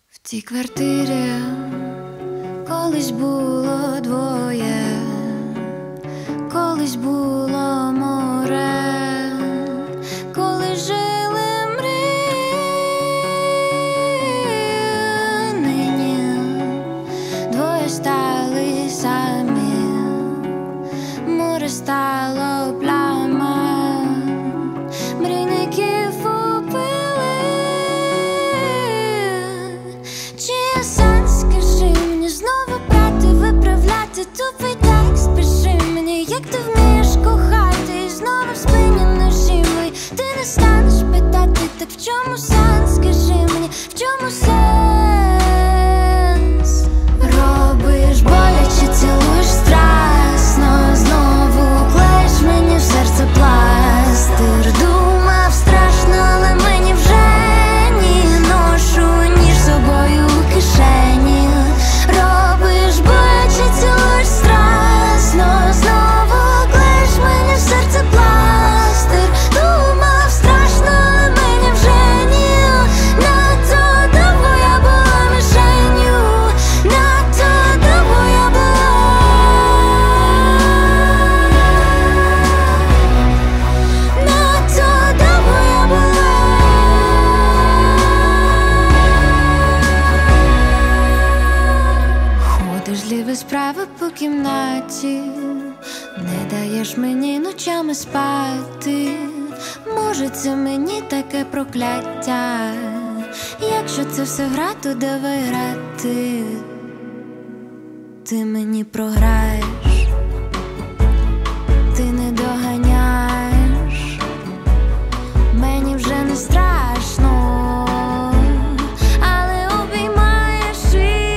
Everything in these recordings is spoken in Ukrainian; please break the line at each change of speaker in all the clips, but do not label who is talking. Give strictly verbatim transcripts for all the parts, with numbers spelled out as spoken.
В цій квартирі колись було двоє, колись було море, колись жили мрії. Нині двоє стали самі, море стало пляма, мрійників убили. Чи є сенс, скажи мені, знову брати, виправляти тупий текст? Пиши мені, як ти вмієш кохати, і знову в спині ножі мої. Ти не станеш питати, так в чому сенс? Скажи мені, в чому сенс? Робиш боляче, цілуєш страстно, знову клеїш мені в серце пластир. Думав страшно, але мені вже ні. Ношу ніж з собою у кишені. Робиш боляче, цілуєш страстно, знову клеїш мені в серце пластир. Думав страшно, але мені вже ні. Надто довго я була мішенью, надто довго я була, надто довго я була. Ходиш зліва справа по кімнаті, не даєш мені ночами спати. Може, це мені таке прокляття? Якщо це все гра, то давай грати. Ти мені програєш, ти не доганяєш. Мені вже не страшно, але обіймаєш і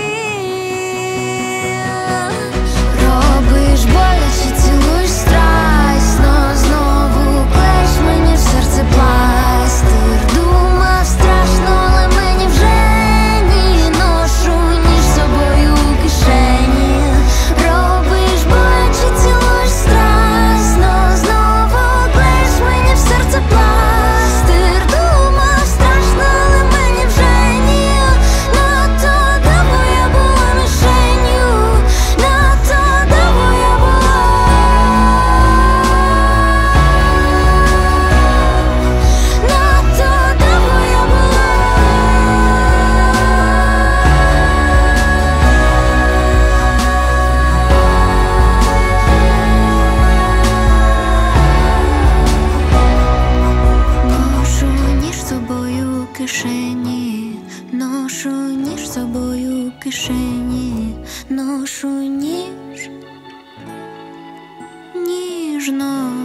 робиш боляче, цілуєш страстно, знову клеїш мені в серце пластир. Думав страшно, але мені вже ні. Ношу ніж з собою у кишені. Робиш боляче, цілуєш страстно, знову клеїш мені в серце пластир. Думав страшно, але мені вже ні. Надто довго я була мішенью, надто довго я була, надто довго я була. Ношу ніж з собою у кишені, ношу ніж з собою у кишені, ношу ніж ніжно.